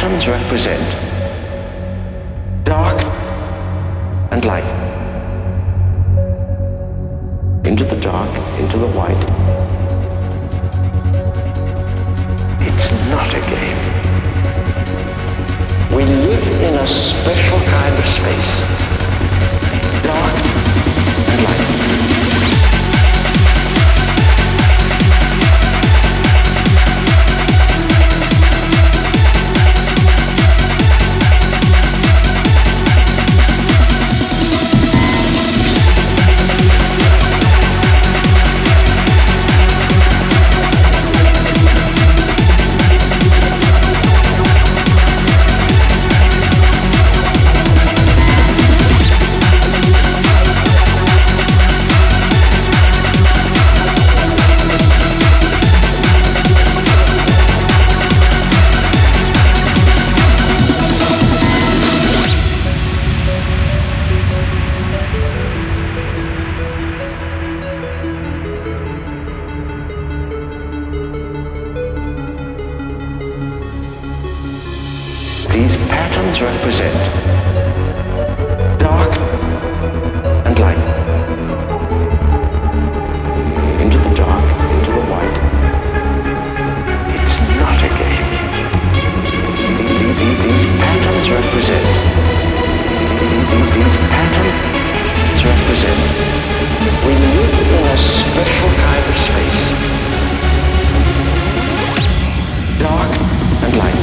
patterns represent dark and light. Into the dark, into the white. It's not a game. We live in a special kind of space. Dark and light. These patterns represent dark and light. Into the dark, into the white. It's not a game. These patterns represent. These patterns represent. We live in a special kind of space. Dark and light.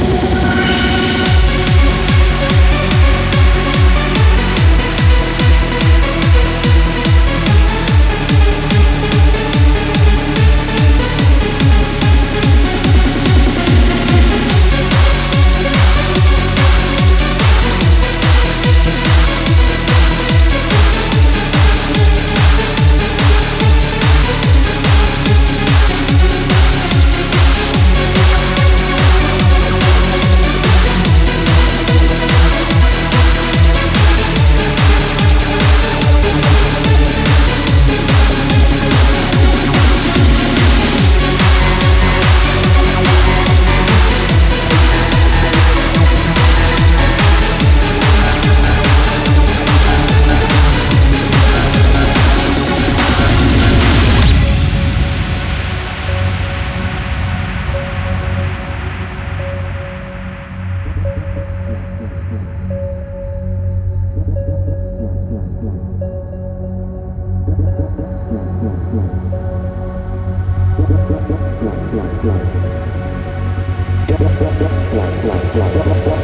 Like.